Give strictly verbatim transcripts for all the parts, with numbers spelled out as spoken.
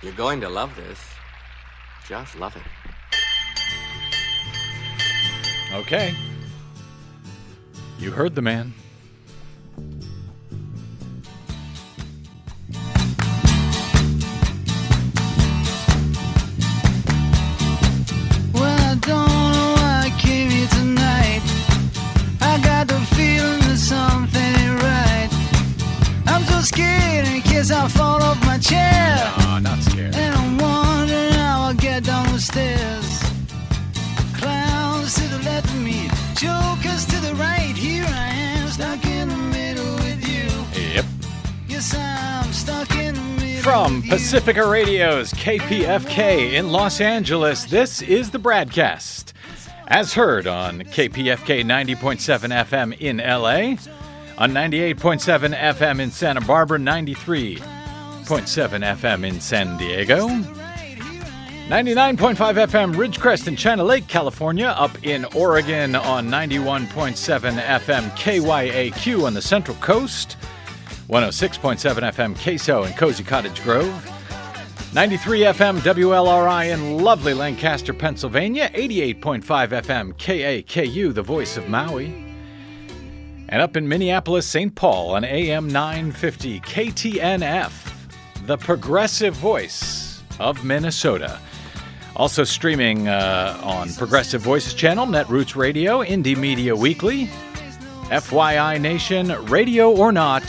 You're going to love this. Just love it. Okay. You heard the man. Well, I don't know why I came here tonight. I got the feeling that something ain't right. I'm so scared in case I fall off my chair. No, not scared. And I'm wondering how I'll get down the stairs. Clowns to the left of me, jokers to the right. Here I am, stuck in the middle with you. Yep. Yes, I'm stuck in the middle From with you. Pacifica Radio's K P F K in Los Angeles, this is the Bradcast. As heard on K P F K ninety point seven F M in L A, on ninety-eight point seven F M in Santa Barbara, ninety-three point seven F M in San Diego, ninety-nine point five F M Ridgecrest in China Lake, California, up in Oregon on ninety-one point seven F M K Y A Q on the Central Coast, one oh six point seven F M Queso in Cozy Cottage Grove, ninety-three F M W L R I in lovely Lancaster, Pennsylvania, eighty-eight point five F M K A K U, the voice of Maui, and up in Minneapolis, Saint Paul on A M nine fifty K T N F, the progressive voice of Minnesota. Also streaming uh, on Progressive Voices channel, Netroots Radio, Indie Media Weekly, F Y I Nation, Radio or Not,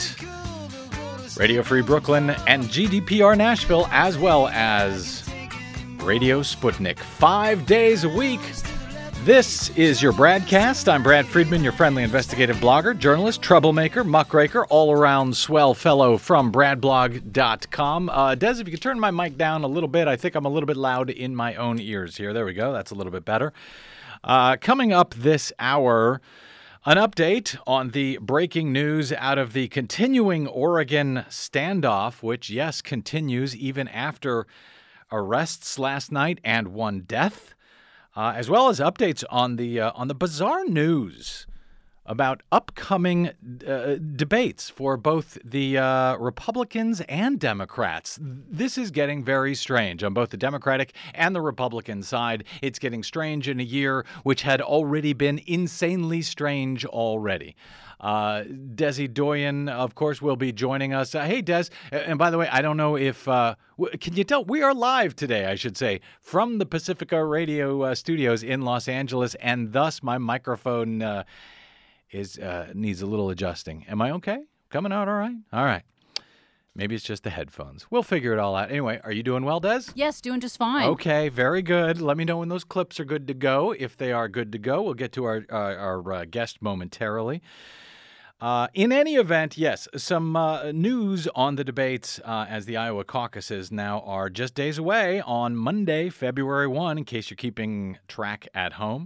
Radio Free Brooklyn, and G D P R Nashville, as well as Radio Sputnik. Five days a week. This is your Bradcast. I'm Brad Friedman, your friendly investigative blogger, journalist, troublemaker, muckraker, all-around swell fellow from brad blog dot com. Uh, Des, if you could turn my mic down a little bit. I think I'm a little bit loud in my own ears here. There we go. That's a little bit better. Uh, coming up this hour, an update on the breaking news out of the continuing Oregon standoff, which, yes, continues even after arrests last night and one death. Uh, as well as updates on the uh, on the bizarre news about upcoming uh, debates for both the uh, Republicans and Democrats. This is getting very strange on both the Democratic and the Republican side. It's getting strange in a year which had already been insanely strange already. Uh, Desi Doyen, of course, will be joining us. Uh, hey, Des. And by the way, I don't know if, uh, w- can you tell? We are live today, I should say, from the Pacifica Radio uh, studios in Los Angeles, and thus my microphone uh, is uh, needs a little adjusting. Am I okay? Coming out all right? All right. Maybe it's just the headphones. We'll figure it all out. Anyway, are you doing well, Des? Yes, doing just fine. Okay, very good. Let me know when those clips are good to go. If they are good to go, we'll get to our, uh, our uh, guest momentarily. Uh, in any event, yes, some uh, news on the debates uh, as the Iowa caucuses now are just days away on Monday, February first, in case you're keeping track at home.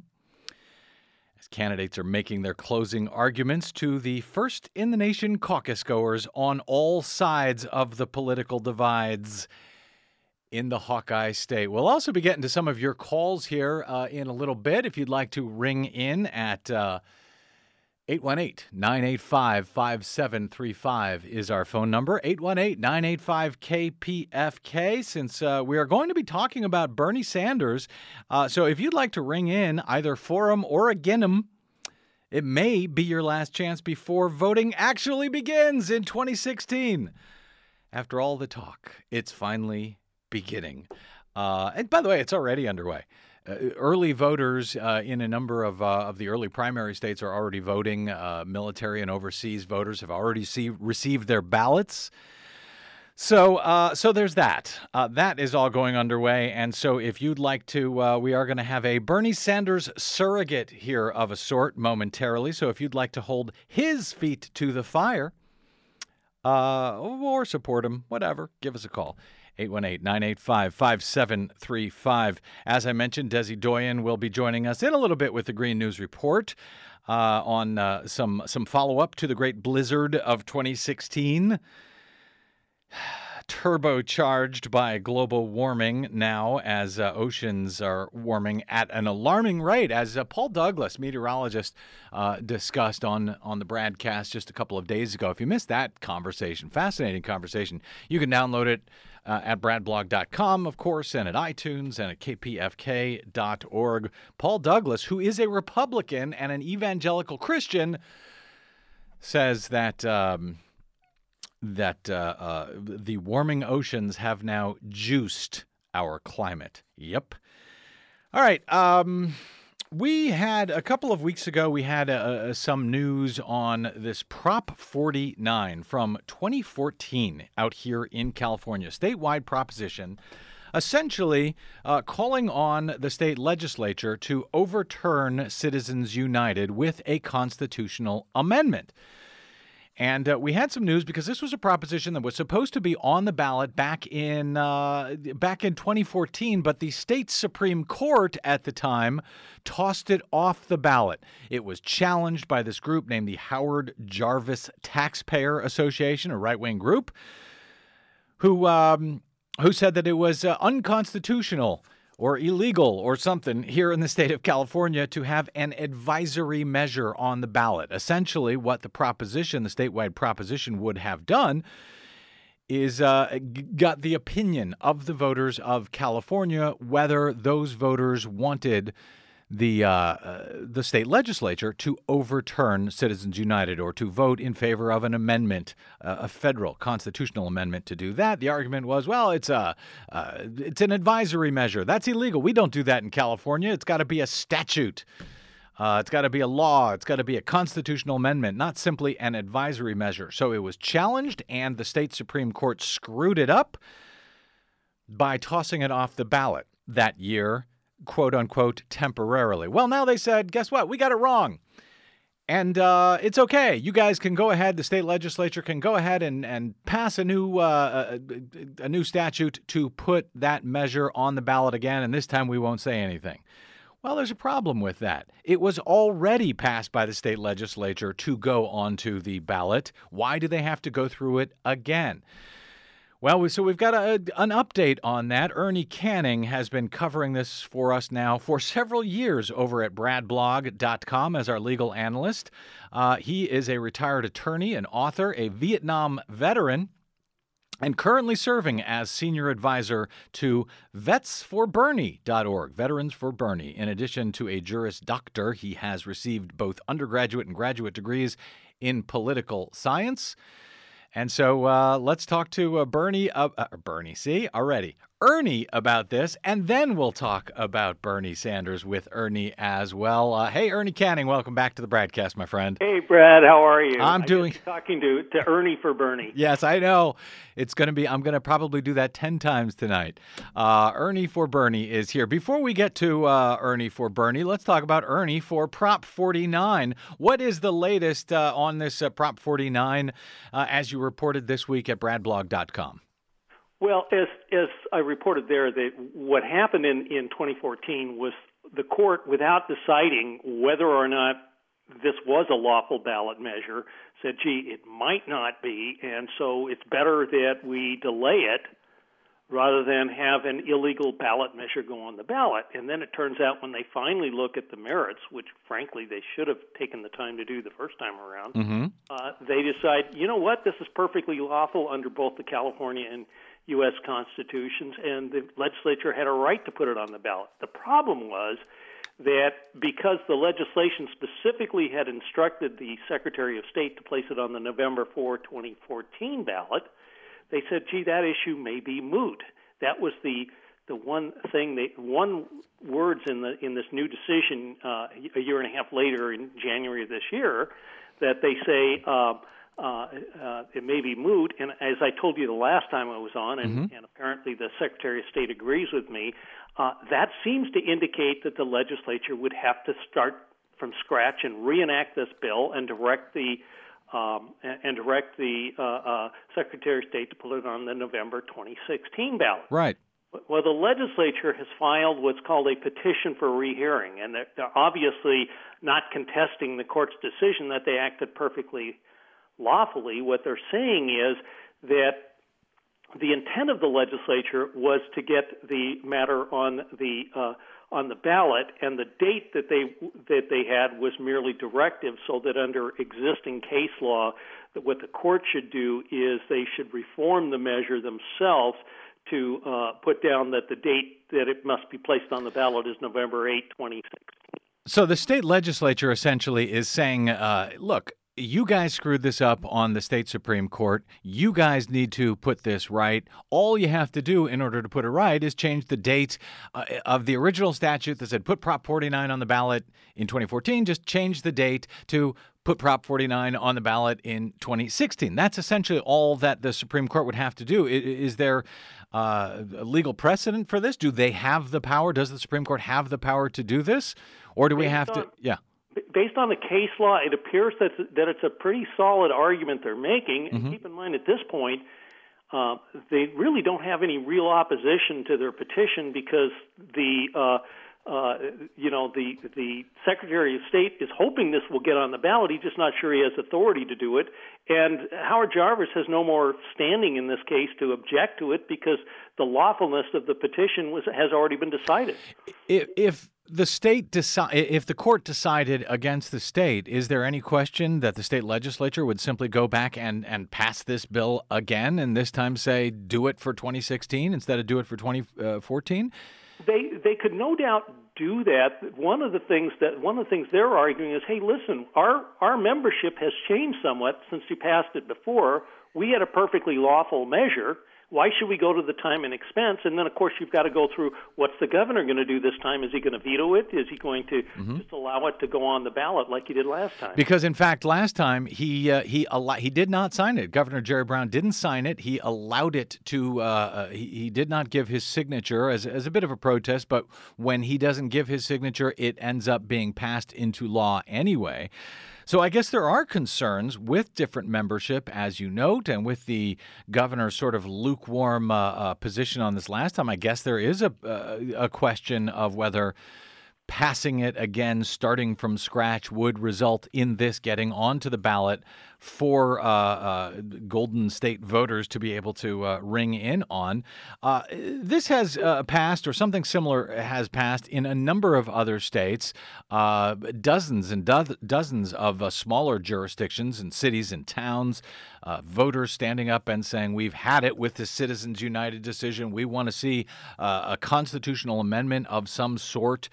As candidates are making their closing arguments to the first-in-the-nation caucus goers on all sides of the political divides in the Hawkeye State. We'll also be getting to some of your calls here uh, in a little bit. If you'd like to ring in at Uh, eight one eight, nine eight five, five seven three five is our phone number, eight one eight, nine eight five, K P F K, since uh, we are going to be talking about Bernie Sanders. Uh, so if you'd like to ring in either for him or against him, it may be your last chance before voting actually begins in twenty sixteen. After all the talk, it's finally beginning. Uh, and by the way, it's already underway. Uh, early voters uh, in a number of uh, of the early primary states are already voting. Uh, military and overseas voters have already see, received their ballots. So uh, so there's that. Uh, that is all going underway. And so if you'd like to, uh, we are going to have a Bernie Sanders surrogate here of a sort momentarily. So if you'd like to hold his feet to the fire uh, or support him, whatever, give us a call. eight one eight, nine eight five, five seven three five. As I mentioned, Desi Doyen will be joining us in a little bit with the Green News Report uh, on uh, some some follow-up to the great blizzard of twenty sixteen. Turbocharged by global warming now as uh, oceans are warming at an alarming rate, as uh, Paul Douglas, meteorologist, uh, discussed on, on the Bradcast just a couple of days ago. If you missed that conversation, fascinating conversation, you can download it uh, at brad blog dot com, of course, and at iTunes and at k p f k dot org. Paul Douglas, who is a Republican and an evangelical Christian, says that um, that uh, uh, the warming oceans have now juiced our climate. Yep. All right. Um, we had a couple of weeks ago, we had uh, some news on this Prop forty-nine from twenty fourteen out here in California, statewide proposition, essentially uh, calling on the state legislature to overturn Citizens United with a constitutional amendment. And uh, we had some news because this was a proposition that was supposed to be on the ballot back in uh, back in twenty fourteen, but the state Supreme Court at the time tossed it off the ballot. It was challenged by this group named the Howard Jarvis Taxpayer Association, a right-wing group, who um, who said that it was uh, unconstitutional or illegal or something here in the state of California to have an advisory measure on the ballot. Essentially, what the proposition, the statewide proposition would have done is uh, got the opinion of the voters of California whether those voters wanted the uh, uh, the state legislature to overturn Citizens United or to vote in favor of an amendment, uh, a federal constitutional amendment to do that. The argument was, well, it's a uh, it's an advisory measure. That's illegal. We don't do that in California. It's got to be a statute. Uh, it's got to be a law. It's got to be a constitutional amendment, not simply an advisory measure. So it was challenged, and the state Supreme Court screwed it up by tossing it off the ballot that year, quote unquote, temporarily. Well, now they said, guess what? We got it wrong. And uh, it's okay. You guys can go ahead. The state legislature can go ahead and, and pass a new uh, a, a new statute to put that measure on the ballot again. And this time we won't say anything. Well, there's a problem with that. It was already passed by the state legislature to go onto the ballot. Why do they have to go through it again? Well, so we've got a, an update on that. Ernie Canning has been covering this for us now for several years over at brad blog dot com as our legal analyst. Uh, he is a retired attorney, an author, a Vietnam veteran, and currently serving as senior advisor to vets for bernie dot org, Veterans for Bernie. In addition to a Juris Doctor, he has received both undergraduate and graduate degrees in political science. And so uh, let's talk to uh, Bernie, uh, uh, Bernie, see, already, Ernie about this, and then we'll talk about Bernie Sanders with Ernie as well. Uh, hey, Ernie Canning, welcome back to the Bradcast, my friend. Hey, Brad, how are you? I'm I doing... talking to, to Ernie for Bernie. Yes, I know. It's going to be, I'm going to probably do that ten times tonight. Uh, Ernie for Bernie is here. Before we get to uh, Ernie for Bernie, let's talk about Ernie for Prop forty-nine. What is the latest uh, on this uh, Prop forty-nine uh, as you reported this week at brad blog dot com? Well, as as I reported there, that what happened in, in twenty fourteen was the court, without deciding whether or not this was a lawful ballot measure, said, gee, it might not be, and so it's better that we delay it rather than have an illegal ballot measure go on the ballot. And then it turns out when they finally look at the merits, which frankly they should have taken the time to do the first time around, mm-hmm. uh, they decide, you know what, this is perfectly lawful under both the California and U S constitutions, and the legislature had a right to put it on the ballot. The problem was that because the legislation specifically had instructed the Secretary of State to place it on the November fourth, twenty fourteen ballot, they said, gee, that issue may be moot. That was the the one thing, they, one words in the in this new decision uh, a year and a half later in January of this year that they say uh, uh, uh, it may be moot. And as I told you the last time I was on, and, mm-hmm. and apparently the Secretary of State agrees with me, uh, that seems to indicate that the legislature would have to start from scratch and reenact this bill and direct the Um, and, and direct the uh, uh, Secretary of State to put it on the November twenty sixteen ballot. Right. Well, the legislature has filed what's called a petition for rehearing, and they're, they're obviously not contesting the court's decision that they acted perfectly lawfully. What they're saying is that the intent of the legislature was to get the matter on the uh, on the ballot, and the date that they that they had was merely directive, so that under existing case law, that what the court should do is they should reform the measure themselves to uh, put down that the date that it must be placed on the ballot is November eighth, twenty sixteen. So the state legislature essentially is saying, uh, look, you guys screwed this up on the state Supreme Court. You guys need to put this right. All you have to do in order to put it right is change the date uh, of the original statute that said put Prop forty-nine on the ballot in twenty fourteen. Just change the date to put Prop forty-nine on the ballot in twenty sixteen. That's essentially all that the Supreme Court would have to do. Is there uh, a legal precedent for this? Do they have the power? Does the Supreme Court have the power to do this? Or do we have to? Yeah. Based on the case law, it appears that that it's a pretty solid argument they're making. And mm-hmm. keep in mind, at this point, uh, they really don't have any real opposition to their petition because the uh, uh, you know the the Secretary of State is hoping this will get on the ballot. He's just not sure he has authority to do it. And Howard Jarvis has no more standing in this case to object to it because the lawfulness of the petition was has already been decided. If, if the state decide, if the court decided against the state, is there any question that the state legislature would simply go back and, and pass this bill again, and this time say do it for twenty sixteen instead of do it for twenty fourteen? They they could no doubt do that. One of the things that one of the things they're arguing is, hey, listen, our our membership has changed somewhat since you passed it before. We had a perfectly lawful measure. Why should we go to the time and expense? And then, of course, you've got to go through what's the governor going to do this time? Is he going to veto it? Is he going to mm-hmm. just allow it to go on the ballot like he did last time? Because, in fact, last time he uh, he al- he did not sign it. Governor Jerry Brown didn't sign it. He allowed it to. Uh, uh, he, he did not give his signature as as a bit of a protest. But when he doesn't give his signature, it ends up being passed into law anyway. So I guess there are concerns with different membership, as you note, and with the governor's sort of lukewarm uh, uh, position on this last time. I guess there is a, uh, a question of whether passing it again, starting from scratch, would result in this getting onto the ballot for uh, uh, Golden State voters to be able to uh, ring in on. Uh, this has uh, passed, or something similar has passed, in a number of other states, uh, dozens and do- dozens of uh, smaller jurisdictions and cities and towns, uh, voters standing up and saying, we've had it with the Citizens United decision. We want to see uh, a constitutional amendment of some sort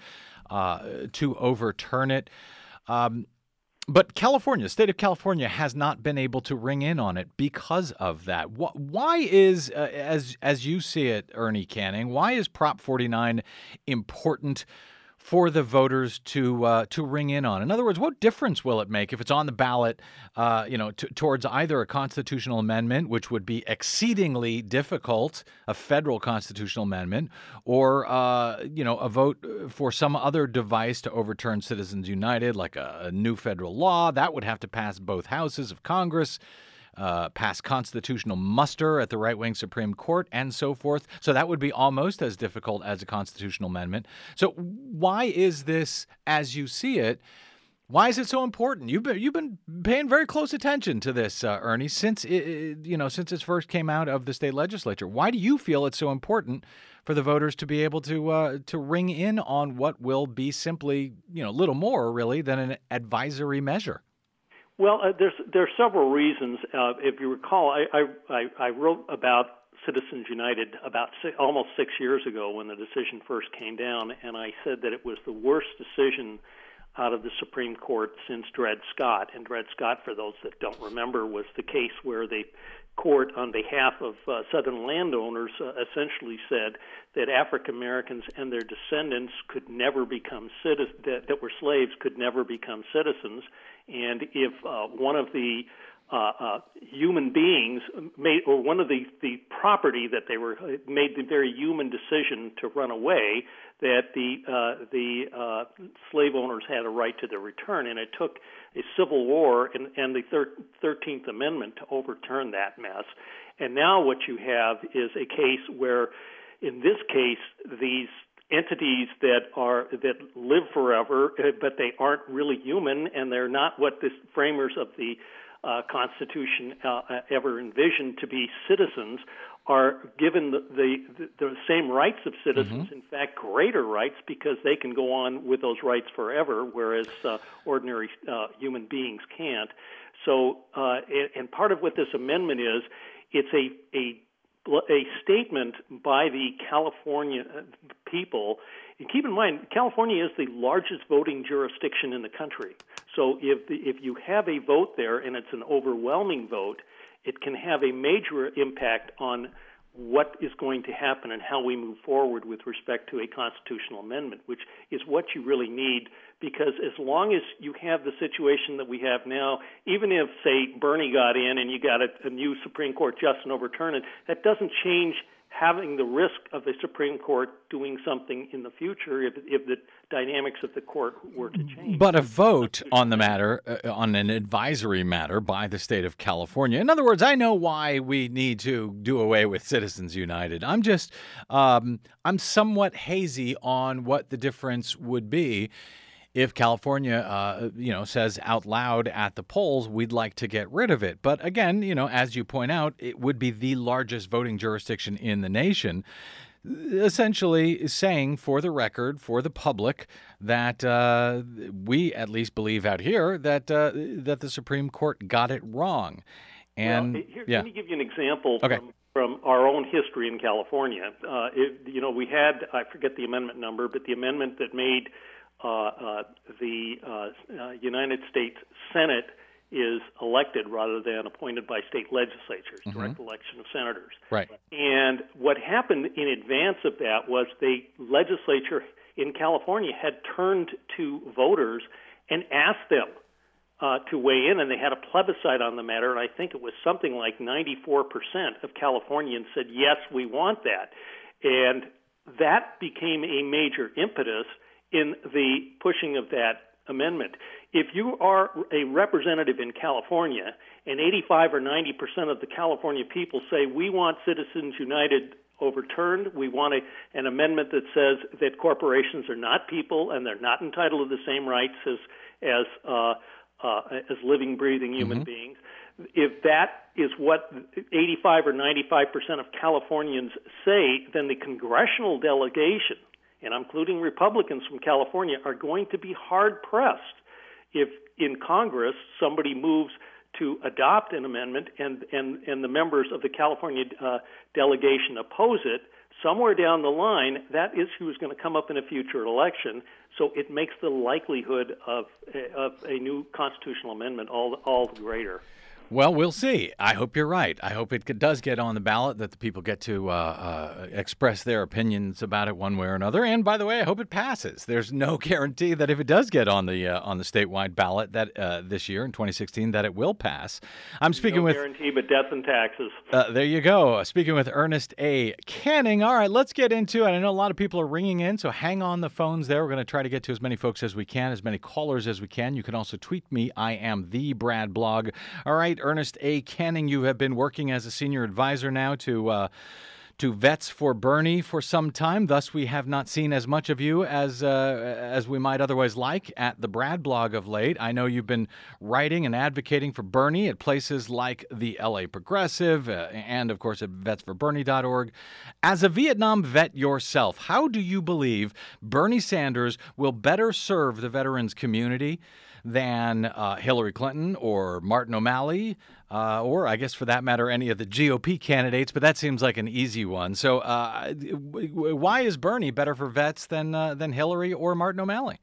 Uh, to overturn it. Um, but California, the state of California, has not been able to ring in on it because of that. Why is, uh, as as you see it, Ernie Canning, why is Prop forty-nine important for the voters to uh, to ring in on? In other words, what difference will it make if it's on the ballot, uh, you know, t- towards either a constitutional amendment, which would be exceedingly difficult, a federal constitutional amendment, or uh, you know, a vote for some other device to overturn Citizens United, like a, a new federal law that would have to pass both houses of Congress, Uh, pass constitutional muster at the right-wing Supreme Court, and so forth. So that would be almost as difficult as a constitutional amendment. So why is this, as you see it, why is it so important? You've been you've been paying very close attention to this, uh, Ernie, since it, you know since it first came out of the state legislature. Why do you feel it's so important for the voters to be able to uh, to ring in on what will be simply, you know, little more really than an advisory measure? Well, uh, there's there's several reasons. Uh, if you recall, I, I I wrote about Citizens United about six, almost six years ago when the decision first came down, and I said that it was the worst decision out of the Supreme Court since Dred Scott. And Dred Scott, for those that don't remember, was the case where the court, on behalf of uh, Southern landowners, uh, essentially said that African Americans and their descendants could never become citizens, that, that were slaves could never become citizens. And if uh, one of the uh, uh, human beings made, or one of the, the property that they were made the very human decision to run away, that the uh, the uh, slave owners had a right to their return, and it took a civil war and, and the thirteenth Amendment to overturn that mess. And now what you have is a case where, in this case, these entities that are that live forever, but they aren't really human, and they're not what the framers of the uh, Constitution uh, ever envisioned to be citizens, are given the the, the same rights of citizens, mm-hmm. in fact, greater rights, because they can go on with those rights forever, whereas uh, ordinary uh, human beings can't. So, uh, and part of what this amendment is, it's a a a statement by the California people. And keep in mind, California is the largest voting jurisdiction in the country. So if the, if you have a vote there and it's an overwhelming vote, it can have a major impact on what is going to happen and how we move forward with respect to a constitutional amendment, which is what you really need, because as long as you have the situation that we have now, even if, say, Bernie got in and you got a, a new Supreme Court justice and overturn it, that doesn't change having the risk of the Supreme Court doing something in the future if, if the dynamics of the court were to change. But a vote on the matter, uh, on an advisory matter by the state of California. In other words, I know why we need to do away with Citizens United. I'm just, um, I'm somewhat hazy on what the difference would be if California, uh, you know, says out loud at the polls, we'd like to get rid of it. But again, you know, as you point out, it would be the largest voting jurisdiction in the nation, essentially saying for the record, for the public, that uh, we at least believe out here that uh, that the Supreme Court got it wrong. And well, here, yeah. let me give you an example okay. from, from our own history in California. Uh, it, you know, we had, I forget the amendment number, but the amendment that made Uh, uh, the uh, uh, United States Senate is elected rather than appointed by state legislatures, mm-hmm. direct election of senators. Right. And what happened in advance of that was the legislature in California had turned to voters and asked them uh, to weigh in, and they had a plebiscite on the matter, and I think it was something like ninety-four percent of Californians said, yes, we want that. And that became a major impetus in the pushing of that amendment. If you are a representative in California and eighty-five or ninety percent of the California people say we want Citizens United overturned, we want a, an amendment that says that corporations are not people and they're not entitled to the same rights as as uh, uh, as living, breathing human mm-hmm. beings, if that is what eighty-five or ninety-five percent of Californians say, then the congressional delegation, and I'm including Republicans from California, are going to be hard-pressed if in Congress somebody moves to adopt an amendment and, and, and the members of the California uh, delegation oppose it. Somewhere down the line, that is who's going to come up in a future election. So it makes the likelihood of, of a new constitutional amendment all, all the greater. Well, we'll see. I hope you're right. I hope it does get on the ballot, that the people get to uh, uh, express their opinions about it one way or another. And by the way, I hope it passes. There's no guarantee that if it does get on the uh, on the statewide ballot that uh, this year in twenty sixteen, that it will pass. I'm speaking no with guarantee, but death and taxes. Uh, there you go. Speaking with Ernest A. Canning. All right, let's get into it. I know a lot of people are ringing in, so hang on the phones there. We're going to try to get to as many folks as we can, as many callers as we can. You can also tweet me. I am the Brad Blog. All right. Ernest A. Canning, you have been working as a senior advisor now to uh, to Vets for Bernie for some time. Thus, we have not seen as much of you as uh, as we might otherwise like at the Brad Blog of late. I know you've been writing and advocating for Bernie at places like the L A Progressive uh, and, of course, at vets for bernie dot org. As a Vietnam vet yourself, how do you believe Bernie Sanders will better serve the veterans community than uh, Hillary Clinton or Martin O'Malley, uh, or I guess for that matter, any of the G O P candidates, but that seems like an easy one. So uh, why is Bernie better for vets than uh, than Hillary or Martin O'Malley?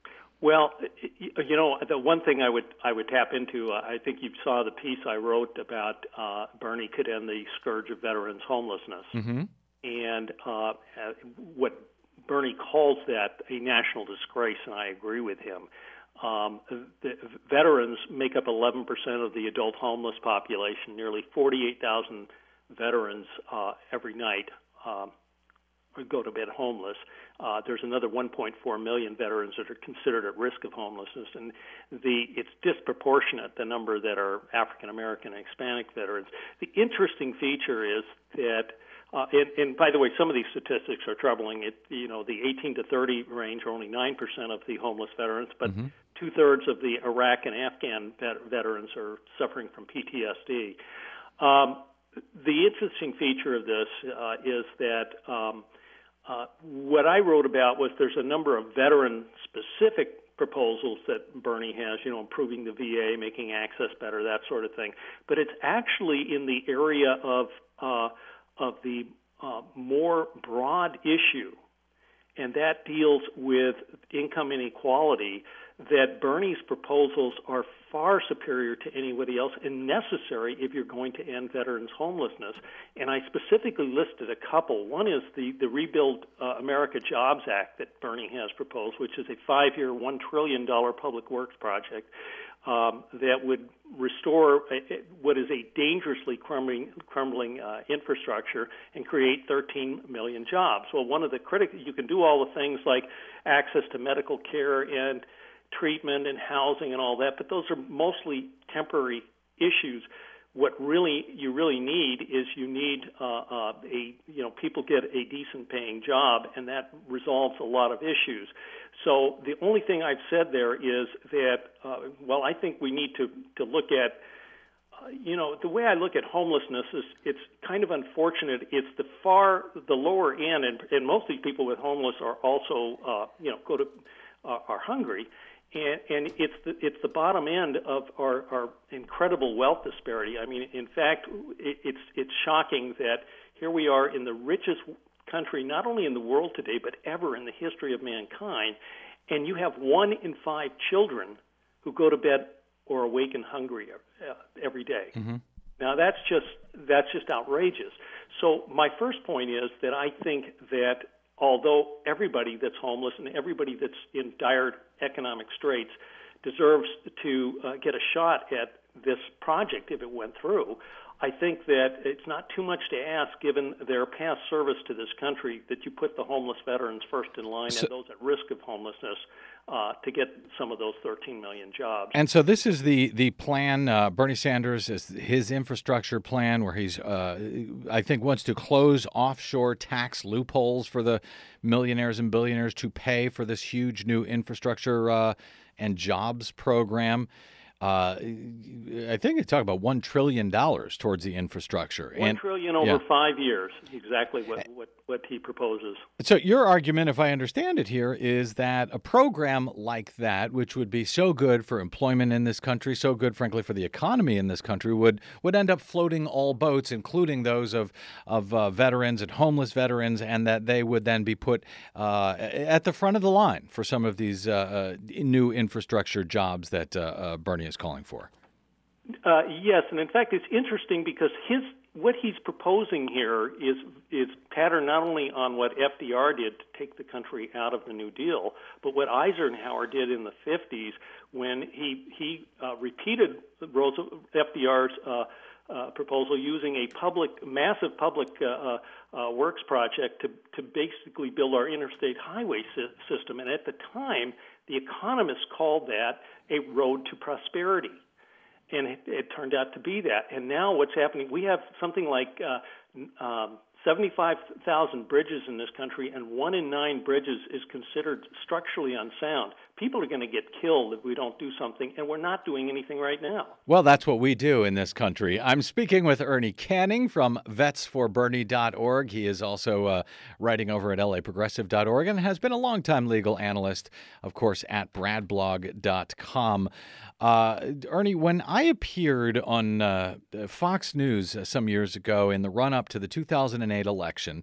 Well, you know, the one thing I would I would tap into, uh, I think you saw the piece I wrote about uh, Bernie could end the scourge of veterans homelessness. Mm-hmm. And uh, what Bernie calls that a national disgrace, and I agree with him. Um, the veterans make up eleven percent of the adult homeless population. Nearly forty-eight thousand veterans uh, every night um, go to bed homeless. Uh, there's another one point four million veterans that are considered at risk of homelessness, and the it's disproportionate, the number that are African American and Hispanic veterans. The interesting feature is that Uh, and, and by the way, some of these statistics are troubling. It, you know, the eighteen to thirty range are only nine percent of the homeless veterans, but mm-hmm. two-thirds of the Iraq and Afghan vet- veterans are suffering from P T S D. Um, the interesting feature of this uh, is that um, uh, what I wrote about was there's a number of veteran-specific proposals that Bernie has, you know, improving the V A, making access better, that sort of thing. But it's actually in the area of uh, of the uh, more broad issue, and that deals with income inequality, that Bernie's proposals are far superior to anybody else and necessary if you're going to end veterans' homelessness. And I specifically listed a couple. One is the, the Rebuild uh, America Jobs Act that Bernie has proposed, which is a five-year, one trillion dollars public works project um, that would restore a, a, what is a dangerously crumbling, crumbling uh, infrastructure and create thirteen million jobs. Well, one of the critics, you can do all the things like access to medical care and treatment and housing and all that, but those are mostly temporary issues. What really you really need is you need uh, uh, a you know people get a decent paying job, and that resolves a lot of issues. So the only thing I've said there is that uh, well, I think we need to to look at uh, you know the way I look at homelessness is it's kind of unfortunate. It's the far the lower end, and, and most of these people with homeless are also uh, you know go to uh, are hungry. And, and it's the it's the bottom end of our, our incredible wealth disparity. I mean, in fact, it, it's it's shocking that here we are in the richest country, not only in the world today, but ever in the history of mankind, and you have one in five children who go to bed or awaken hungry uh, every day. Mm-hmm. Now that's just that's just outrageous. So my first point is that I think that although everybody that's homeless and everybody that's in dire economic straits deserves to uh, get a shot at this project if it went through, I think that it's not too much to ask, given their past service to this country, that you put the homeless veterans first in line so, and those at risk of homelessness uh, to get some of those thirteen million jobs. And so this is the the plan. Uh, Bernie Sanders is his infrastructure plan, where he's, uh, I think, wants to close offshore tax loopholes for the millionaires and billionaires to pay for this huge new infrastructure uh, and jobs program. Uh, I think they talk about one trillion dollars towards the infrastructure. One and, trillion over yeah. five years, exactly what, what, what he proposes. So your argument, if I understand it here, is that a program like that, which would be so good for employment in this country, so good, frankly, for the economy in this country, would, would end up floating all boats, including those of, of uh, veterans and homeless veterans, and that they would then be put uh, at the front of the line for some of these uh, uh, new infrastructure jobs that uh, uh, Bernie is calling for. Uh, yes, and in fact, it's interesting because his what he's proposing here is is patterned not only on what F D R did to take the country out of the New Deal, but what Eisenhower did in the fifties when he he uh, repeated Roosevelt, F D R's uh, uh, proposal using a public, massive public uh, uh, works project to to basically build our interstate highway si- system. And at the time, the economists called that a road to prosperity. And it, it turned out to be that. And now what's happening, we have something like uh, um, seventy-five thousand bridges in this country, and one in nine bridges is considered structurally unsound. People are going to get killed if we don't do something, and we're not doing anything right now. Well, that's what we do in this country. I'm speaking with Ernie Canning from vets for bernie dot org. He is also uh, writing over at L A progressive dot org and has been a longtime legal analyst, of course, at brad blog dot com. Uh, Ernie, when I appeared on uh, Fox News some years ago in the run-up to the two thousand eight election,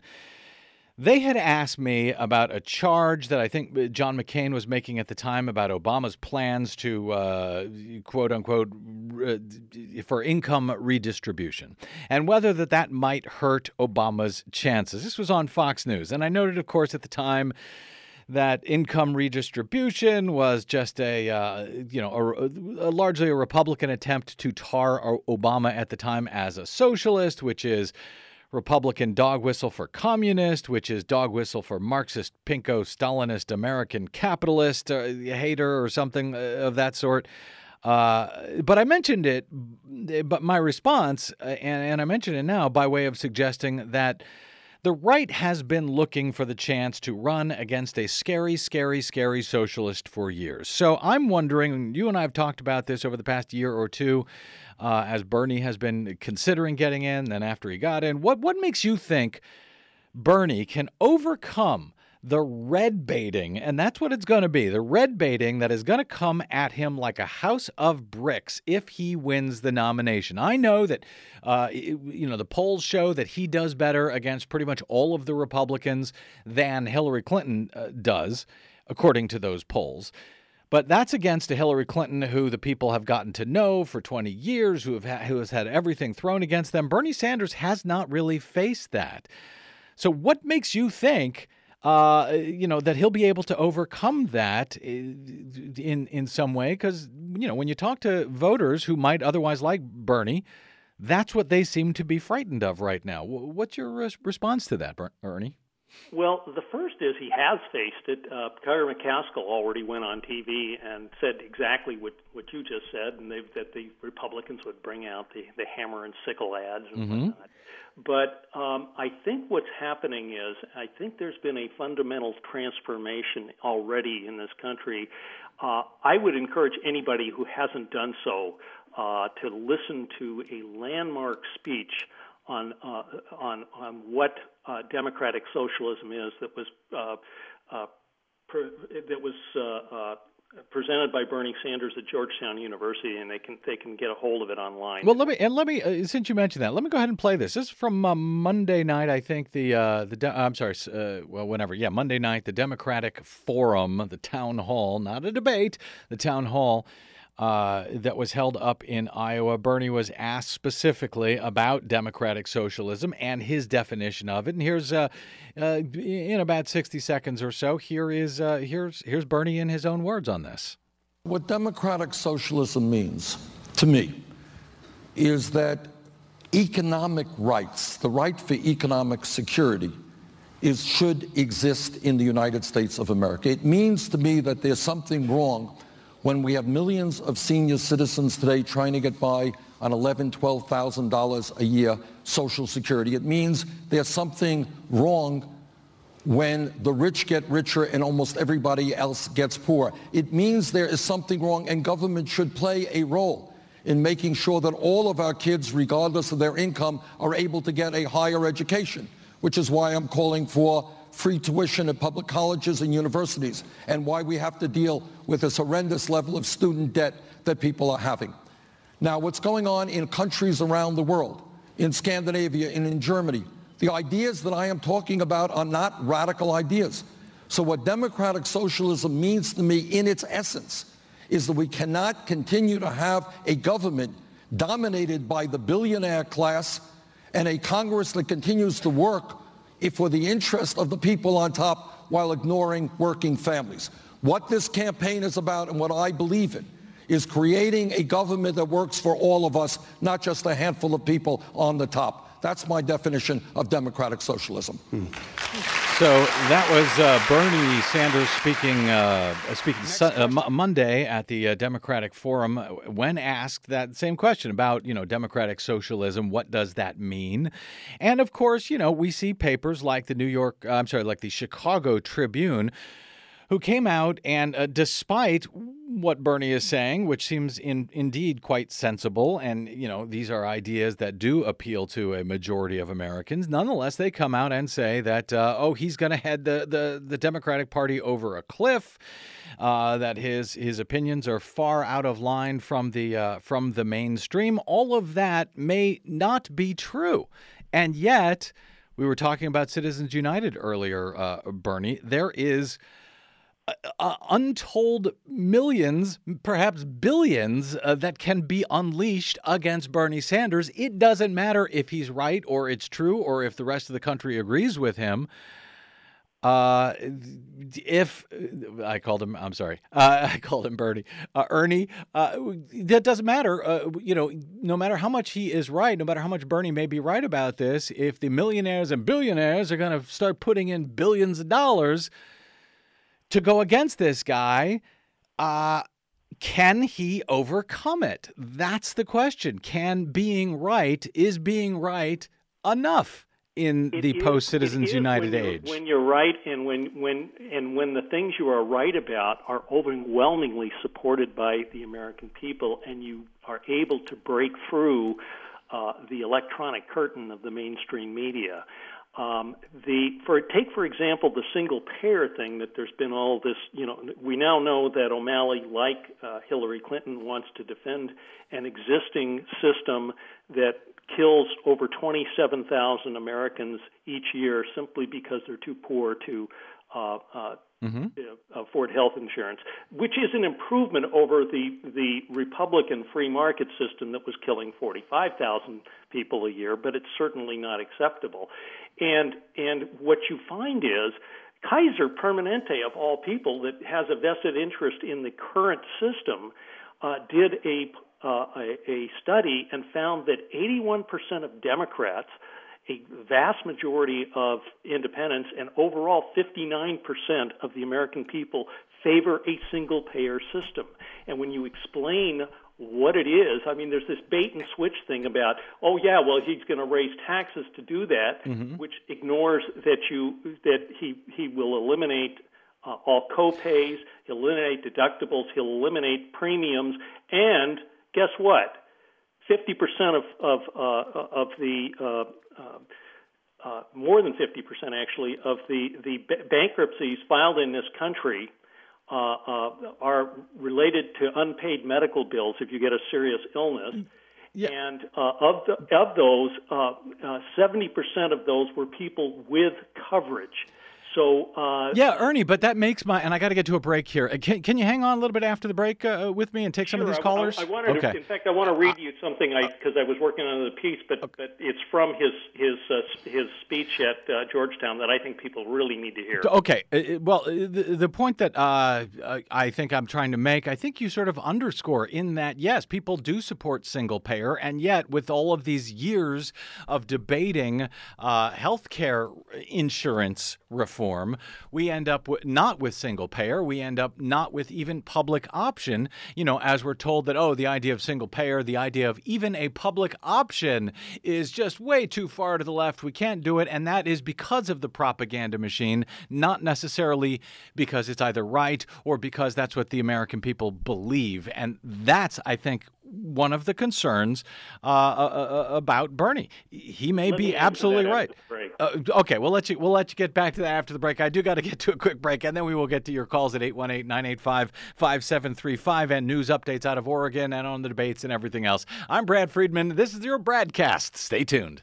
they had asked me about a charge that I think John McCain was making at the time about Obama's plans to, uh, quote unquote, re- for income redistribution, and whether that that might hurt Obama's chances. This was on Fox News. And I noted, of course, at the time that income redistribution was just a, uh, you know, a, a largely a Republican attempt to tar Obama at the time as a socialist, which is Republican dog whistle for communist, which is dog whistle for Marxist, pinko, Stalinist, American capitalist, uh, hater or something of that sort. Uh, but I mentioned it, but my response, uh, and, and I mention it now by way of suggesting that the right has been looking for the chance to run against a scary, scary, scary socialist for years. So I'm wondering, you and I have talked about this over the past year or two, uh, as Bernie has been considering getting in, then after he got in. What what makes you think Bernie can overcome the red baiting, and that's what it's going to be, the red baiting that is going to come at him like a house of bricks if he wins the nomination. I know that, uh, you know, the polls show that he does better against pretty much all of the Republicans than Hillary Clinton uh, does, according to those polls. But that's against a Hillary Clinton who the people have gotten to know for twenty years, who have ha- who has had everything thrown against them. Bernie Sanders has not really faced that. So what makes you think Uh, you know, that he'll be able to overcome that in in some way? Because, you know, when you talk to voters who might otherwise like Bernie, that's what they seem to be frightened of right now. What's your res- response to that, Ernie? Well, the first is he has faced it. Uh, Kyra McCaskill already went on T V and said exactly what, what you just said, and they, that the Republicans would bring out the, the hammer and sickle ads and mm-hmm. whatnot. But um, I think what's happening is I think there's been a fundamental transformation already in this country. Uh, I would encourage anybody who hasn't done so uh, to listen to a landmark speech on uh, on on what uh, democratic socialism is that was uh, uh, per, that was uh, uh, presented by Bernie Sanders at Georgetown University, and they can they can get a hold of it online. Well, let me and let me uh, since you mentioned that, let me go ahead and play this. This is from uh, Monday night, I think. The uh, the de- I'm sorry, uh, well, whenever, yeah, Monday night, the Democratic Forum, the town hall, not a debate, the town hall. Uh, that was held up in Iowa. Bernie was asked specifically about democratic socialism and his definition of it. And here's, uh, uh, in about sixty seconds or so, here is uh, here's here's Bernie in his own words on this. What democratic socialism means to me is that economic rights, the right for economic security, is should exist in the United States of America. It means to me that there's something wrong when we have millions of senior citizens today trying to get by on eleven thousand dollars, twelve thousand dollars a year Social Security. It means there's something wrong when the rich get richer and almost everybody else gets poor. It means there is something wrong, and government should play a role in making sure that all of our kids, regardless of their income, are able to get a higher education, which is why I'm calling for free tuition at public colleges and universities, and why we have to deal with this horrendous level of student debt that people are having. Now, what's going on in countries around the world, in Scandinavia and in Germany, the ideas that I am talking about are not radical ideas. So what democratic socialism means to me in its essence is that we cannot continue to have a government dominated by the billionaire class and a Congress that continues to work if for the interest of the people on top while ignoring working families. What this campaign is about, and what I believe in, is creating a government that works for all of us, not just a handful of people on the top. That's my definition of democratic socialism. Hmm. So that was uh, Bernie Sanders speaking uh, speaking su- uh, M- Monday at the uh, Democratic Forum when asked that same question about, you know, democratic socialism. What does that mean? And of course, you know, we see papers like the New York, uh, I'm sorry, like the Chicago Tribune, who came out and uh, despite what Bernie is saying, which seems in, indeed quite sensible, and, you know, these are ideas that do appeal to a majority of Americans, nonetheless, they come out and say that, uh, oh, he's going to head the, the, the Democratic Party over a cliff, uh, that his his opinions are far out of line from the uh, from the mainstream. All of that may not be true. And yet, we were talking about Citizens United earlier, uh, Bernie. There is Uh, untold millions, perhaps billions, uh, that can be unleashed against Bernie Sanders. It doesn't matter if he's right or it's true or if the rest of the country agrees with him. Uh, if I called him, I'm sorry, uh, I called him Bernie, uh, Ernie, uh, that doesn't matter. Uh, you know, no matter how much he is right, no matter how much Bernie may be right about this, if the millionaires and billionaires are going to start putting in billions of dollars to go against this guy, uh, can he overcome it? That's the question. Can being right, is being right enough in it the is, post-Citizens United when age? When you're right, and when when and when the things you are right about are overwhelmingly supported by the American people, and you are able to break through uh, the electronic curtain of the mainstream media. Um, the for take for example the single payer thing that there's been all this, you know, we now know that O'Malley, like uh, Hillary Clinton, wants to defend an existing system that kills over twenty-seven thousand Americans each year simply because they're too poor to uh, uh, mm-hmm. afford health insurance, which is an improvement over the the Republican free market system that was killing forty-five thousand people a year, but it's certainly not acceptable. And and what you find is Kaiser Permanente, of all people, that has a vested interest in the current system, uh, did a, uh, a a study and found that eighty-one percent of Democrats, a vast majority of independents, and overall fifty-nine percent of the American people favor a single-payer system. And when you explain what it is, I mean, there's this bait-and-switch thing about, oh, yeah, well, he's going to raise taxes to do that, mm-hmm. which ignores that you that he, he will eliminate uh, all co-pays, he'll eliminate deductibles, he'll eliminate premiums, and guess what? fifty percent of, of, uh, of the uh, Uh, uh, more than fifty percent actually of the, the b- bankruptcies filed in this country uh, uh, are related to unpaid medical bills if you get a serious illness. Yeah. And uh, of, the, of those, uh, uh, seventy percent of those were people with coverage. So uh, yeah, Ernie, but that makes my, and I got to get to a break here. Can, can you hang on a little bit after the break uh, with me and take sure, some of these callers? I, I wanted okay. to, in fact, I want to read you something I because I was working on the piece, but, okay. but it's from his his uh, his speech at uh, Georgetown that I think people really need to hear. Okay, uh, well, the, the point that uh, I think I'm trying to make, I think you sort of underscore in that, yes, people do support single payer, and yet with all of these years of debating uh, health care insurance reform, we end up with, not with single payer. We end up not with even public option, you know, as we're told that, oh, the idea of single payer, the idea of even a public option is just way too far to the left. We can't do it. And that is because of the propaganda machine, not necessarily because it's either right or because that's what the American people believe. And that's, I think, one of the concerns uh, uh, about Bernie. He may Let be absolutely right. Uh, okay, we'll let you we'll let you get back to that after the break. I do got to get to a quick break, and then we will get to your calls at eight one eight, nine eight five, five seven three five and news updates out of Oregon and on the debates and everything else. I'm Brad Friedman. This is your Bradcast. Stay tuned.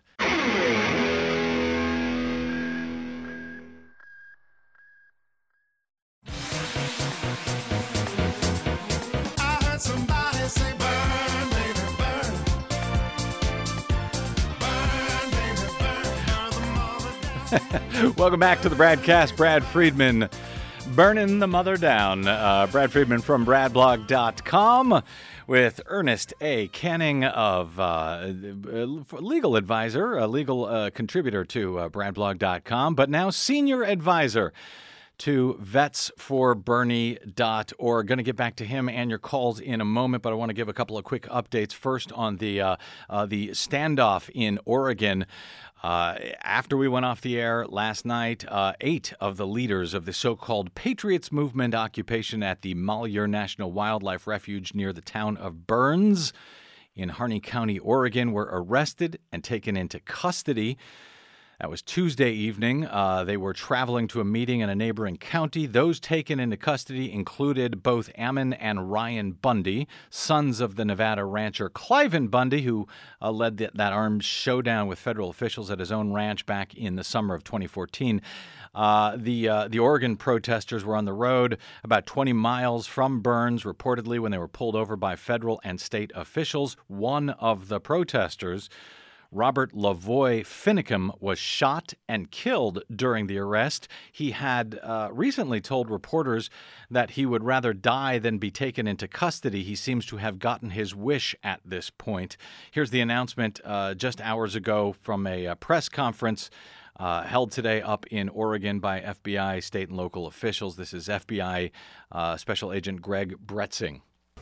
Welcome back to the Bradcast. Brad Friedman, burning the mother down. Uh, Brad Friedman from brad blog dot com with Ernest A. Canning, of uh, legal advisor, a legal uh, contributor to uh, brad blog dot com, but now senior advisor to vets for bernie dot org. Going to get back to him and your calls in a moment, but I want to give a couple of quick updates. First, on the uh, uh, the standoff in Oregon. Uh, after we went off the air last night, uh, eight of the leaders of the so-called Patriots Movement occupation at the Malheur National Wildlife Refuge near the town of Burns in Harney County, Oregon, were arrested and taken into custody. That was Tuesday evening. Uh, they were traveling to a meeting in a neighboring county. Those taken into custody included both Ammon and Ryan Bundy, sons of the Nevada rancher Cliven Bundy, who uh, led the, that armed showdown with federal officials at his own ranch back in the summer of twenty fourteen. Uh, the uh, the Oregon protesters were on the road about twenty miles from Burns, reportedly, when they were pulled over by federal and state officials. One of the protesters, Robert Lavoy Finicum, was shot and killed during the arrest. He had uh, recently told reporters that he would rather die than be taken into custody. He seems to have gotten his wish at this point. Here's the announcement uh, just hours ago from a, a press conference uh, held today up in Oregon by F B I, state and local officials. This is F B I uh, Special Agent Greg Bretzing.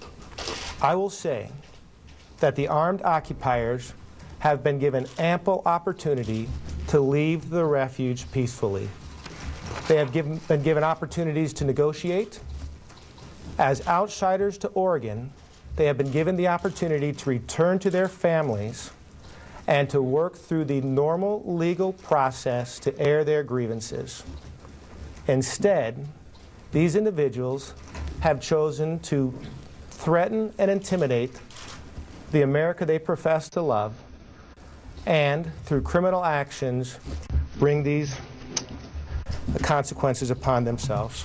I will say that the armed occupiers have been given ample opportunity to leave the refuge peacefully. They have given, been given opportunities to negotiate. As outsiders to Oregon, they have been given the opportunity to return to their families and to work through the normal legal process to air their grievances. Instead, these individuals have chosen to threaten and intimidate the America they profess to love, and through criminal actions bring these consequences upon themselves.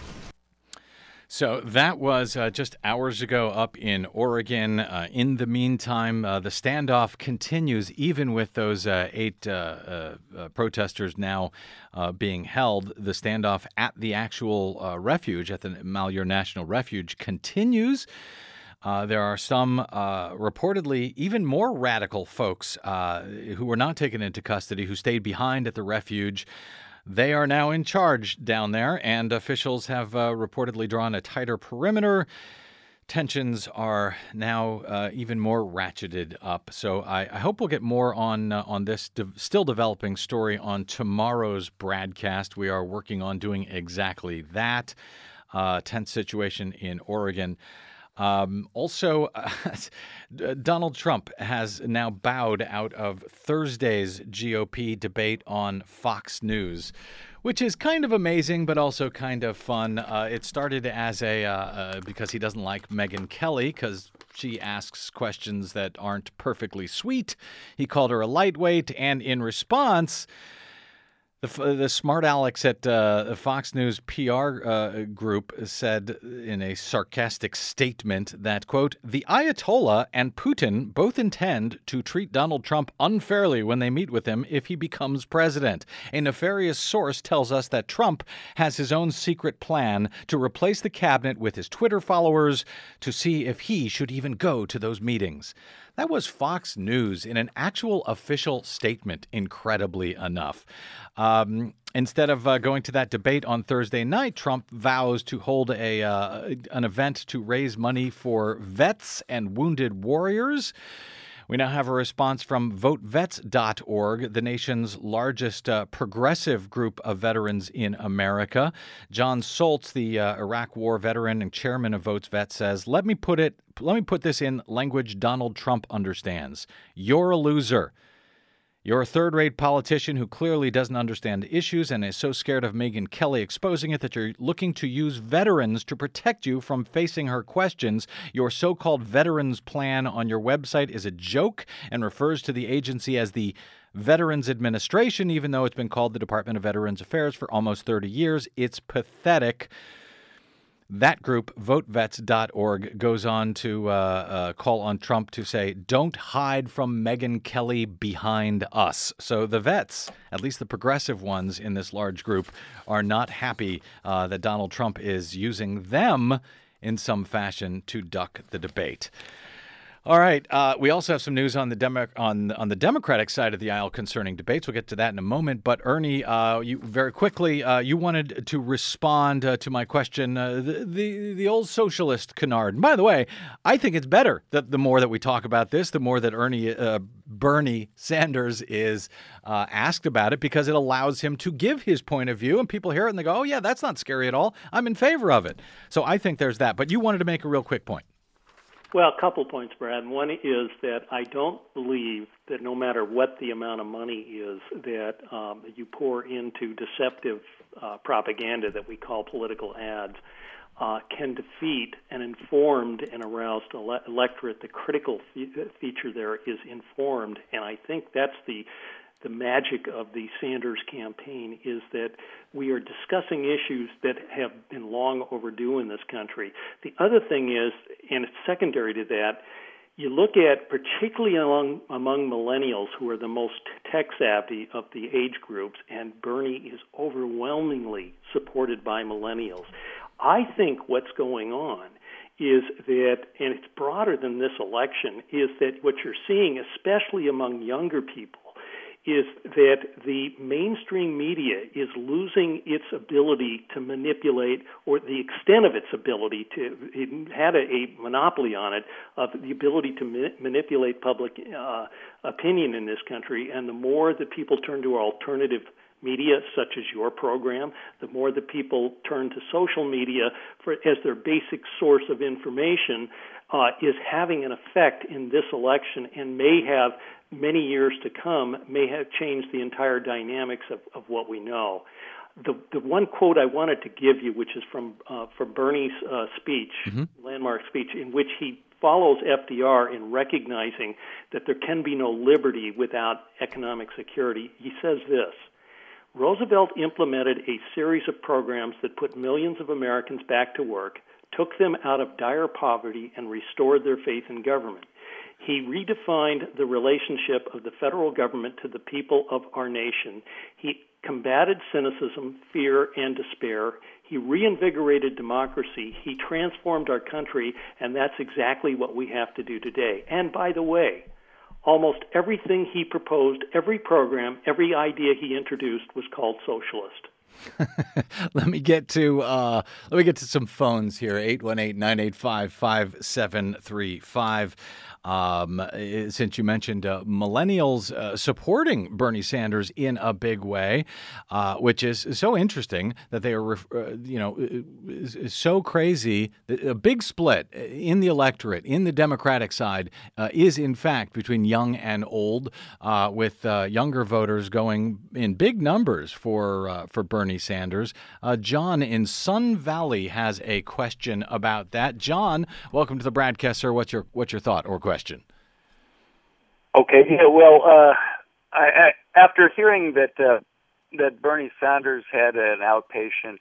So that was uh, just hours ago up in Oregon. Uh, in the meantime, uh, the standoff continues, even with those uh, eight uh, uh, uh, protesters now uh, being held. The standoff at the actual uh, refuge, at the Malheur National Refuge, continues. Uh, there are some uh, reportedly even more radical folks uh, who were not taken into custody, who stayed behind at the refuge. They are now in charge down there, and officials have uh, reportedly drawn a tighter perimeter. Tensions are now uh, even more ratcheted up. So I, I hope we'll get more on uh, on this de- still developing story on tomorrow's broadcast. We are working on doing exactly that. Uh, tense situation in Oregon. Um, also, uh, Donald Trump has now bowed out of Thursday's G O P debate on Fox News, which is kind of amazing, but also kind of fun. Uh, it started as a, uh, uh, because he doesn't like Megyn Kelly, because she asks questions that aren't perfectly sweet. He called her a lightweight, and in response, The, the smart Alex at uh, the Fox News P R uh, group said in a sarcastic statement that, quote, the Ayatollah and Putin both intend to treat Donald Trump unfairly when they meet with him if he becomes president. A nefarious source tells us that Trump has his own secret plan to replace the cabinet with his Twitter followers to see if he should even go to those meetings. That was Fox News in an actual official statement, incredibly enough. Um, instead of uh, going to that debate on Thursday night, Trump vows to hold a uh, an event to raise money for vets and wounded warriors. We now have a response from vote vets dot org, the nation's largest uh, progressive group of veterans in America. John Soltz, the uh, Iraq War veteran and chairman of VotesVet, says, let me put it, let me put this in language Donald Trump understands. You're a loser. You're a third-rate politician who clearly doesn't understand issues and is so scared of Megyn Kelly exposing it that you're looking to use veterans to protect you from facing her questions. Your so-called veterans plan on your website is a joke and refers to the agency as the Veterans Administration, even though it's been called the Department of Veterans Affairs for almost thirty years. It's pathetic. That group, vote vets dot org, goes on to uh, uh, call on Trump to say, don't hide from Megyn Kelly behind us. So the vets, at least the progressive ones in this large group, are not happy uh, that Donald Trump is using them in some fashion to duck the debate. All right. Uh, we also have some news on the Demo- on on the Democratic side of the aisle concerning debates. We'll get to that in a moment. But Ernie, uh, you very quickly, uh, you wanted to respond uh, to my question, uh, the, the the old socialist canard. And by the way, I think it's better that the more that we talk about this, the more that Ernie uh, Bernie Sanders is uh, asked about it, because it allows him to give his point of view, and people hear it and they go, "Oh yeah, that's not scary at all. I'm in favor of it." So I think there's that. But you wanted to make a real quick point. Well, a couple points, Brad. One is that I don't believe that no matter what the amount of money is that um, you pour into deceptive uh, propaganda that we call political ads uh, can defeat an informed and aroused ele- electorate. The critical fe- feature there is informed, and I think that's the the magic of the Sanders campaign, is that we are discussing issues that have been long overdue in this country. The other thing is, and it's secondary to that, you look at, particularly among, among millennials, who are the most tech-savvy of the age groups, and Bernie is overwhelmingly supported by millennials. I think what's going on is that, and it's broader than this election, is that what you're seeing, especially among younger people, is that the mainstream media is losing its ability to manipulate, or the extent of its ability to, it had a, a monopoly on it, of the ability to ma- manipulate public uh, opinion in this country. And the more that people turn to alternative media, such as your program, the more that people turn to social media for as their basic source of information, uh, is having an effect in this election and may have many years to come may have changed the entire dynamics of, of what we know. The the one quote I wanted to give you, which is from uh, from Bernie's uh, speech, mm-hmm. landmark speech, in which he follows F D R in recognizing that there can be no liberty without economic security. He says this: Roosevelt implemented a series of programs that put millions of Americans back to work, took them out of dire poverty, and restored their faith in government. He redefined the relationship of the federal government to the people of our nation. He combated cynicism, fear, and despair. He reinvigorated democracy. He transformed our country, and that's exactly what we have to do today. And by the way, almost everything he proposed, every program, every idea he introduced was called socialist. let me get to uh, let me get to some phones here. eight one eight, nine eight five, five seven three five. Um, since you mentioned uh, millennials uh, supporting Bernie Sanders in a big way, uh, which is so interesting that they are, uh, you know, is, is so crazy. A big split in the electorate, in the Democratic side, uh, is in fact between young and old, uh, with uh, younger voters going in big numbers for uh, for Bernie Sanders. Uh, John in Sun Valley has a question about that. John, welcome to the broadcast, sir. What's your what's your thought or question? Question. Okay. Yeah. Well, uh, I, I, after hearing that uh, that Bernie Sanders had an outpatient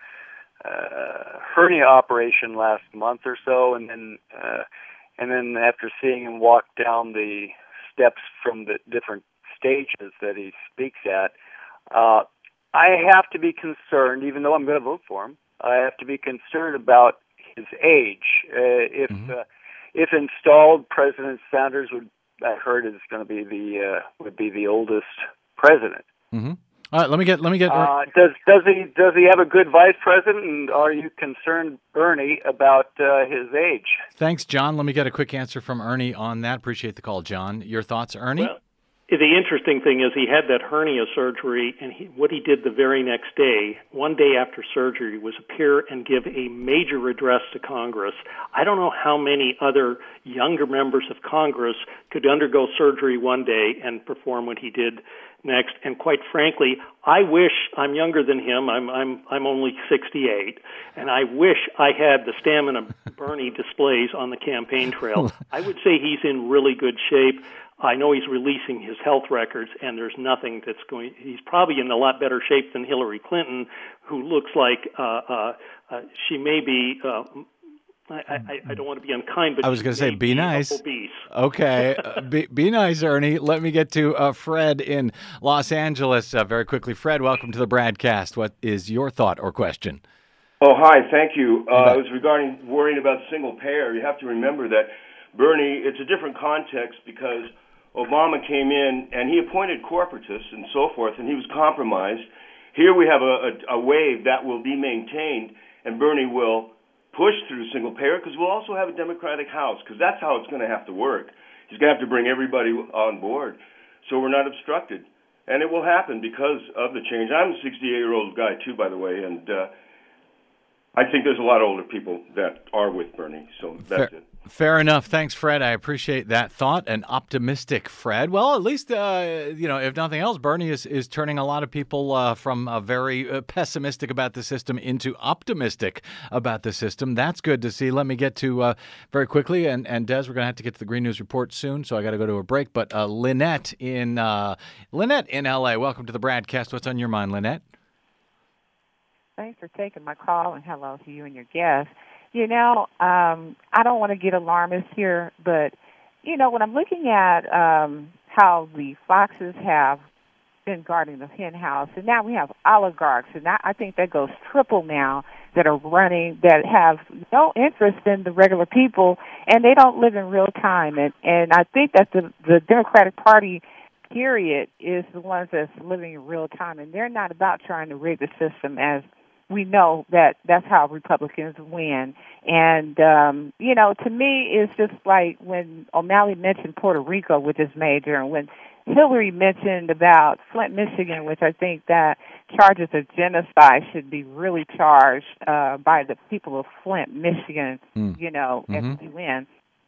uh, uh, hernia operation last month or so, and then uh, and then after seeing him walk down the steps from the different stages that he speaks at, uh, I have to be concerned. Even though I'm going to vote for him, I have to be concerned about his age. Uh, if mm-hmm. uh, If installed, President Sanders would, I heard, is going to be the uh, would be the oldest president. Mm-hmm. All right, let me get let me get. Uh, does does he does he have a good vice president? And are you concerned, Bernie, about uh, his age? Thanks, John. Let me get a quick answer from Ernie on that. Appreciate the call, John. Your thoughts, Ernie? Well, the interesting thing is he had that hernia surgery, and he, what he did the very next day, one day after surgery, was appear and give a major address to Congress. I don't know how many other younger members of Congress could undergo surgery one day and perform what he did next. And quite frankly, I wish I'm younger than him. I'm I'm I'm only sixty-eight, and I wish I had the stamina Bernie displays on the campaign trail. I would say he's in really good shape. I know he's releasing his health records, and there's nothing that's going. He's probably in a lot better shape than Hillary Clinton, who looks like uh, uh, uh, she may be. Uh, I, I, I don't want to be unkind, but I was going to say, be, be nice. Obese. Okay, uh, be, be nice, Ernie. Let me get to uh, Fred in Los Angeles uh, very quickly. Fred, welcome to the broadcast. What is your thought or question? Oh, hi. Thank you. Uh, it was regarding worrying about single payer. You have to remember that Bernie. It's a different context because Obama came in and he appointed corporatists and so forth, and he was compromised. Here we have a, a, a wave that will be maintained, and Bernie will push through single payer because we'll also have a Democratic House, because that's how it's going to have to work. He's going to have to bring everybody on board so we're not obstructed. And it will happen because of the change. I'm a sixty-eight-year-old guy, too, by the way, and uh, I think there's a lot of older people that are with Bernie, so that's Fair. it. Fair enough. Thanks, Fred. I appreciate that thought. An optimistic Fred. Well, at least, uh, you know, if nothing else, Bernie is, is turning a lot of people uh, from uh, very uh, pessimistic about the system into optimistic about the system. That's good to see. Let me get to, uh, very quickly, and, and Des, we're going to have to get to the Green News Report soon, so I got to go to a break. But uh, Lynette in uh, Lynette in L A, welcome to the broadcast. What's on your mind, Lynette? Thanks for taking my call, and hello to you and your guests. You know, um, I don't want to get alarmist here, but, you know, when I'm looking at um, how the Foxes have been guarding the hen house, and now we have oligarchs, and I, I think that goes triple now, that are running, that have no interest in the regular people, and they don't live in real time. And, and I think that the, the Democratic Party, period, is the ones that's living in real time, and they're not about trying to rig the system, as we know that that's how Republicans win. And, um, you know, to me, it's just like when O'Malley mentioned Puerto Rico, which is major, and when Hillary mentioned about Flint, Michigan, which I think that charges of genocide should be really charged uh, by the people of Flint, Michigan, mm. you know, mm-hmm. at the U N.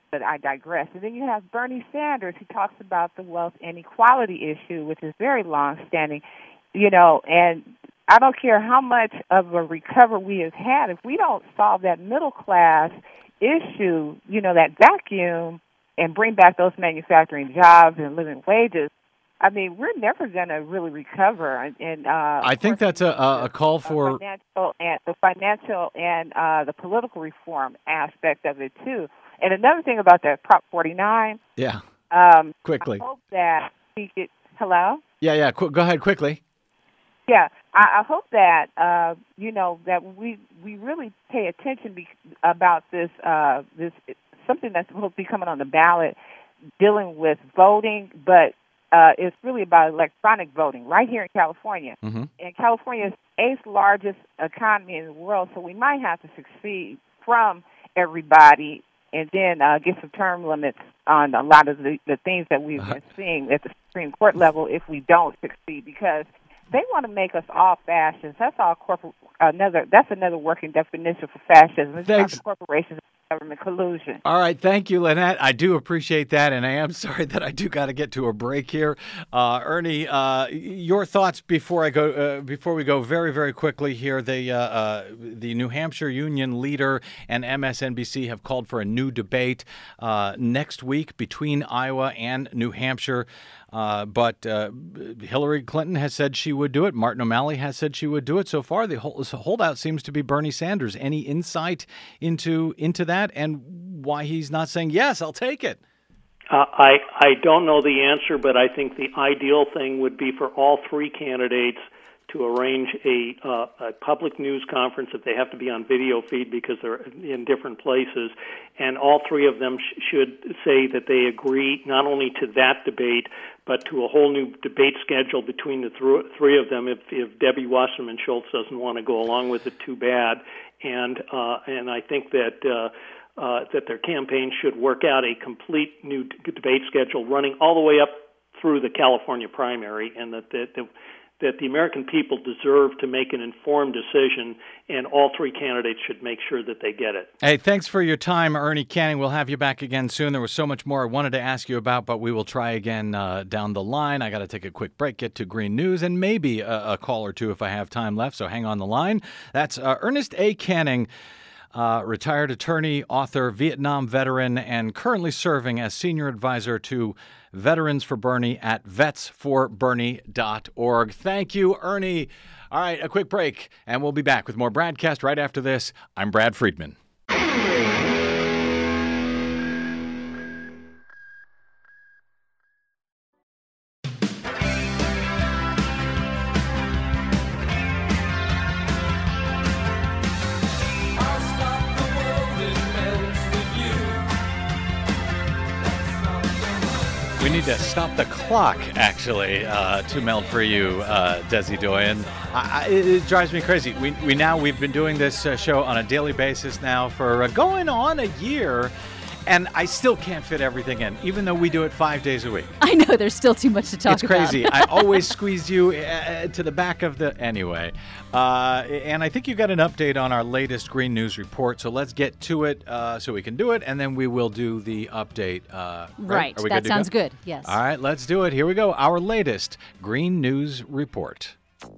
but I digress. And then you have Bernie Sanders, who talks about the wealth inequality issue, which is very long-standing, you know, and I don't care how much of a recovery we have had. If we don't solve that middle-class issue, you know, that vacuum, and bring back those manufacturing jobs and living wages, I mean, we're never going to really recover. And, and uh, I think that's a, a call for financial and the financial and uh, the political reform aspect of it too. And another thing about that Prop forty-nine. Yeah. Um, quickly. I hope that we get. Hello. Yeah, yeah. Qu- go ahead quickly. Yeah, I, I hope that uh, you know that we we really pay attention be- about this uh, this something that's supposed to be coming on the ballot, dealing with voting, but. Uh, it's really about electronic voting right here in California. Mm-hmm. And California is the eighth largest economy in the world, so we might have to succeed from everybody and then uh, get some term limits on a lot of the, the things that we've been seeing at the Supreme Court level if we don't succeed, because they want to make us all fascists. That's all corporate. Another. That's another working definition for fascism. It's Thanks. about the corporations. Government collusion. All right, thank you, Lynette. I do appreciate that, and I am sorry that I do got to get to a break here. Uh, Ernie, uh, your thoughts before I go, uh, before we go, very, very quickly here. The uh, uh, the New Hampshire Union leader and M S N B C have called for a new debate uh, next week between Iowa and New Hampshire. Uh, but uh, Hillary Clinton has said she would do it. Martin O'Malley has said she would do it. So far, the holdout seems to be Bernie Sanders. Any insight into into that and why he's not saying, yes, I'll take it? Uh, I, I don't know the answer, but I think the ideal thing would be for all three candidates to arrange a, uh, a public news conference if they have to be on video feed because they're in different places, and all three of them sh- should say that they agree not only to that debate but to a whole new debate schedule between the th- three of them. If, if Debbie Wasserman Schultz doesn't want to go along with it, too bad. And uh, and I think that uh, uh, that their campaign should work out a complete new d- debate schedule running all the way up through the California primary, and that that. that that the American people deserve to make an informed decision, and all three candidates should make sure that they get it. Hey, thanks for your time, Ernie Canning. We'll have you back again soon. There was so much more I wanted to ask you about, but we will try again uh, down the line. I got to take a quick break, get to Green News, and maybe a, a call or two if I have time left, so hang on the line. That's uh, Ernest A. Canning, Uh, retired attorney, author, Vietnam veteran, and currently serving as senior advisor to Veterans for Bernie at vets for bernie dot org. Thank you, Ernie. All right, a quick break, and we'll be back with more Bradcast right after this. I'm Brad Friedman. We need to stop the clock, actually, uh, to melt for you, uh, Desi Doyen. I, I, it, it drives me crazy. We we now we've been doing this uh, show on a daily basis now for uh, going on a year, and I still can't fit everything in, even though we do it five days a week. I know there's still too much to talk it's about. It's crazy. I always squeeze you uh, to the back of the anyway. Uh, and I think you got an update on our latest Green News report, so let's get to it uh, so we can do it, and then we will do the update. Uh, right. right. That good sounds go? good. Yes. All right, let's do it. Here we go. Our latest Green News report.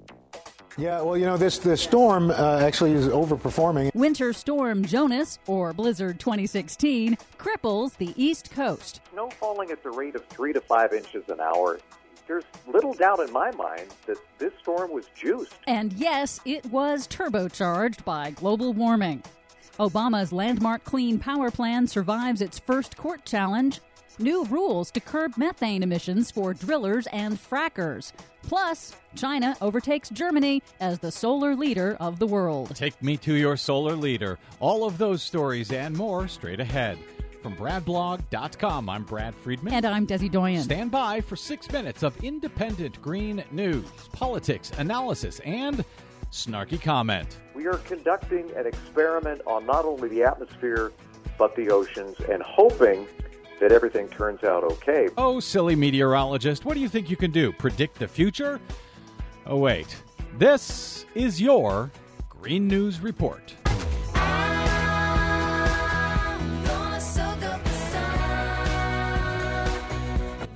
Yeah, well, you know, this, this storm uh, actually is overperforming. Winter Storm Jonas, or Blizzard twenty sixteen, cripples the East Coast. Snow falling at the rate of three to five inches an hour. There's little doubt in my mind that this storm was juiced. And yes, it was turbocharged by global warming. Obama's landmark clean power plan survives its first court challenge. New rules to curb methane emissions for drillers and frackers. Plus, China overtakes Germany as the solar leader of the world. Take me to your solar leader. All of those stories and more straight ahead. From brad blog dot com, I'm Brad Friedman. And I'm Desi Doyen. Stand by for six minutes of independent green news, politics, analysis, and snarky comment. We are conducting an experiment on not only the atmosphere, but the oceans, and hoping that everything turns out okay. Oh, silly meteorologist, what do you think you can do? Predict the future? Oh, wait. This is your Green News Report. I'm gonna soak up the sun.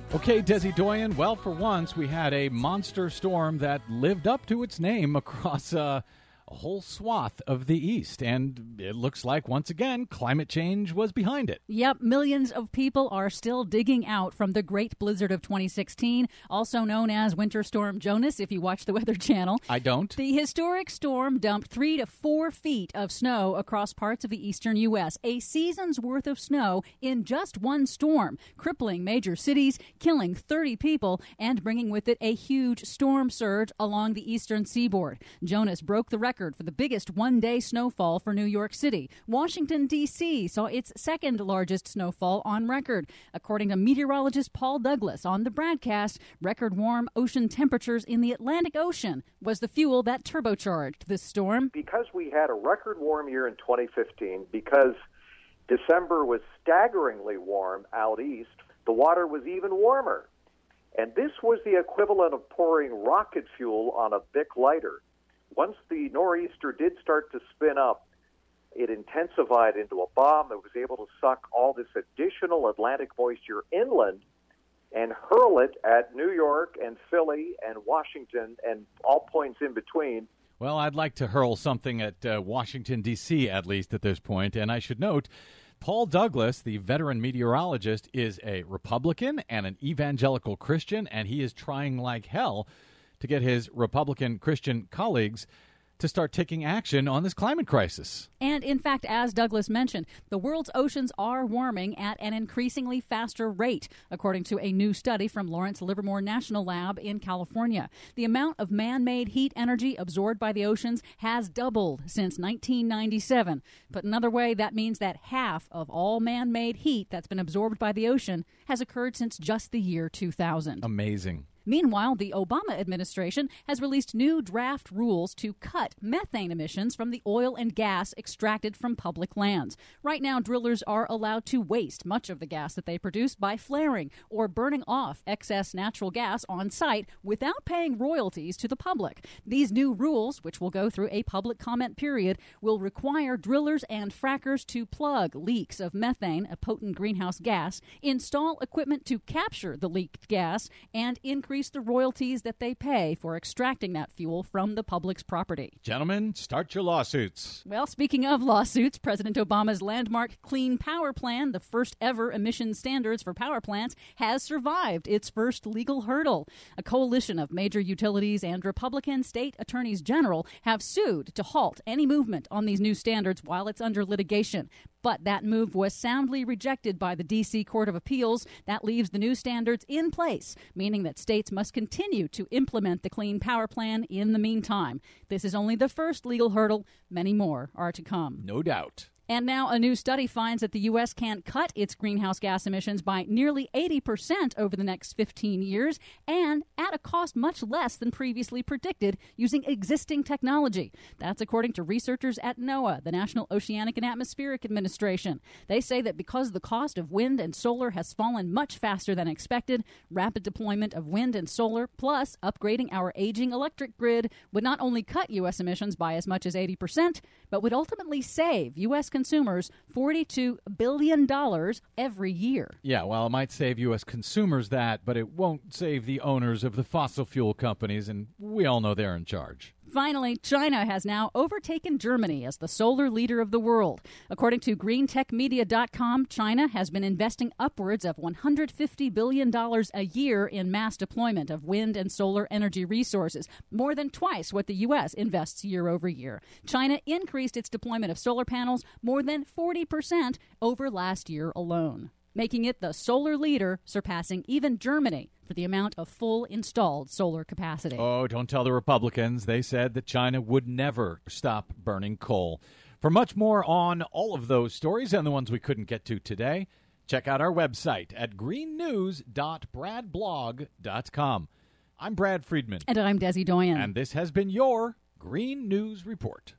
Okay, Desi Doyen, well, for once, we had a monster storm that lived up to its name across uh, a whole swath of the East. And it looks like, once again, climate change was behind it. Yep, millions of people are still digging out from the Great Blizzard of twenty sixteen, also known as Winter Storm Jonas, if you watch the Weather Channel. I don't. The historic storm dumped three to four feet of snow across parts of the eastern U S, a season's worth of snow in just one storm, crippling major cities, killing thirty people, and bringing with it a huge storm surge along the eastern seaboard. Jonas broke the record for the biggest one-day snowfall for New York City. Washington, D C saw its second largest snowfall on record. According to meteorologist Paul Douglas on the broadcast, record warm ocean temperatures in the Atlantic Ocean was the fuel that turbocharged this storm. Because we had a record warm year in twenty fifteen, because December was staggeringly warm out east, the water was even warmer. And this was the equivalent of pouring rocket fuel on a Bic lighter. Once the nor'easter did start to spin up, it intensified into a bomb that was able to suck all this additional Atlantic moisture inland and hurl it at New York and Philly and Washington and all points in between. Well, I'd like to hurl something at uh, Washington, D C, at least at this point. And I should note, Paul Douglas, the veteran meteorologist, is a Republican and an evangelical Christian, and he is trying like hell to get his Republican Christian colleagues to start taking action on this climate crisis. And in fact, as Douglas mentioned, the world's oceans are warming at an increasingly faster rate, according to a new study from Lawrence Livermore National Lab in California. The amount of man-made heat energy absorbed by the oceans has doubled since nineteen ninety-seven. Put another way, that means that half of all man-made heat that's been absorbed by the ocean has occurred since just the year two thousand. Amazing. Meanwhile, the Obama administration has released new draft rules to cut methane emissions from the oil and gas extracted from public lands. Right now, drillers are allowed to waste much of the gas that they produce by flaring or burning off excess natural gas on site without paying royalties to the public. These new rules, which will go through a public comment period, will require drillers and frackers to plug leaks of methane, a potent greenhouse gas, install equipment to capture the leaked gas, and increase the royalties that they pay for extracting that fuel from the public's property. Gentlemen, start your lawsuits. Well, speaking of lawsuits, President Obama's landmark Clean Power Plan, the first ever emission standards for power plants, has survived its first legal hurdle. A coalition of major utilities and Republican state attorneys general have sued to halt any movement on these new standards while it's under litigation. But that move was soundly rejected by the D C Court of Appeals. That leaves the new standards in place, meaning that states must continue to implement the Clean Power Plan in the meantime. This is only the first legal hurdle. Many more are to come. No doubt. And now a new study finds that the U S can cut its greenhouse gas emissions by nearly eighty percent over the next fifteen years and at a cost much less than previously predicted using existing technology. That's according to researchers at NOAA, the National Oceanic and Atmospheric Administration. They say that because the cost of wind and solar has fallen much faster than expected, rapid deployment of wind and solar plus upgrading our aging electric grid would not only cut U S emissions by as much as eighty percent, but would ultimately save U S consumers forty-two billion dollars every year. Yeah, well, it might save U S consumers that, but it won't save the owners of the fossil fuel companies, and we all know they're in charge. Finally, China has now overtaken Germany as the solar leader of the world. According to green tech media dot com, China has been investing upwards of one hundred fifty billion dollars a year in mass deployment of wind and solar energy resources, more than twice what the U S invests year over year. China increased its deployment of solar panels more than forty percent over last year alone, making it the solar leader, surpassing even Germany for the amount of full installed solar capacity. Oh, don't tell the Republicans. They said that China would never stop burning coal. For much more on all of those stories and the ones we couldn't get to today, check out our website at green news dot brad blog dot com. I'm Brad Friedman. And I'm Desi Doyen. And this has been your Green News Report.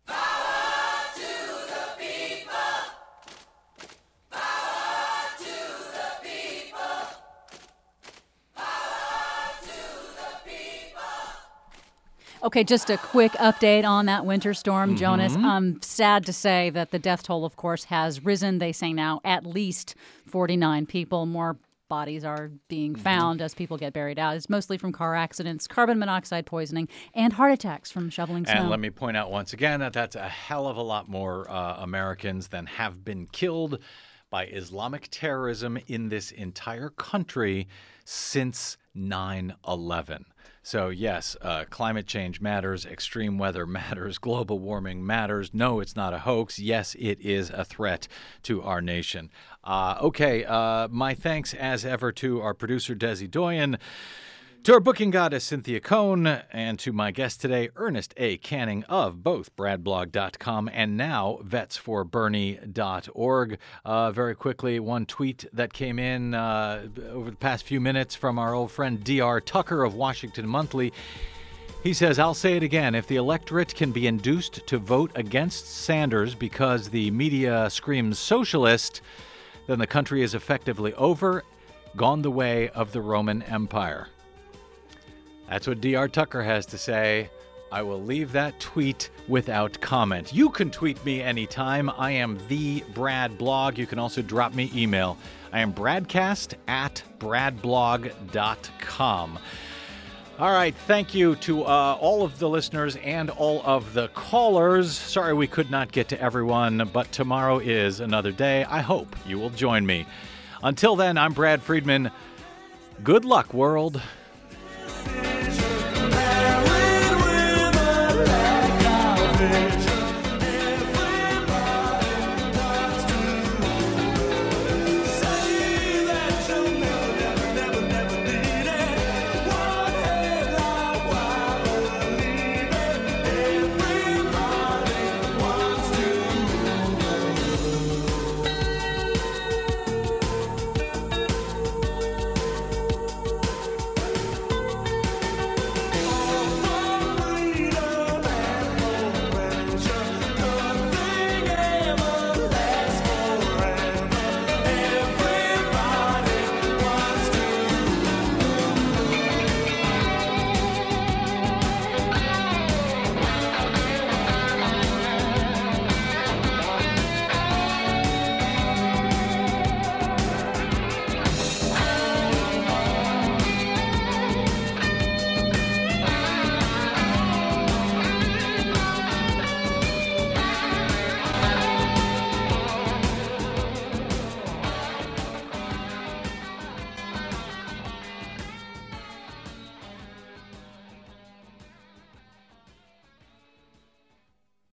Okay, just a quick update on that winter storm, Mm-hmm. Jonas. I'm sad to say that the death toll, of course, has risen. They say now at least forty-nine people, more bodies are being found as people get buried out. It's mostly from car accidents, carbon monoxide poisoning, and heart attacks from shoveling snow. And let me point out once again that that's a hell of a lot more uh, Americans than have been killed by Islamic terrorism in this entire country since nine eleven. So yes, uh, climate change matters, extreme weather matters, global warming matters. No, it's not a hoax. Yes, it is a threat to our nation. Uh, okay, uh, my thanks as ever to our producer, Desi Doyen, to our booking goddess, Cynthia Cohn, and to my guest today, Ernest A. Canning of both brad blog dot com and now vets for bernie dot org. Uh, very quickly, one tweet that came in uh, over the past few minutes from our old friend D R Tucker of Washington Monthly. He says, I'll say it again, if the electorate can be induced to vote against Sanders because the media screams socialist, then the country is effectively over, gone the way of the Roman Empire. That's what D R Tucker has to say. I will leave that tweet without comment. You can tweet me anytime. I am the Brad Blog. You can also drop me email. I am bradcast at brad blog dot com. All right, thank you to uh, all of the listeners and all of the callers. Sorry we could not get to everyone, but tomorrow is another day. I hope you will join me. Until then, I'm Brad Friedman. Good luck, world.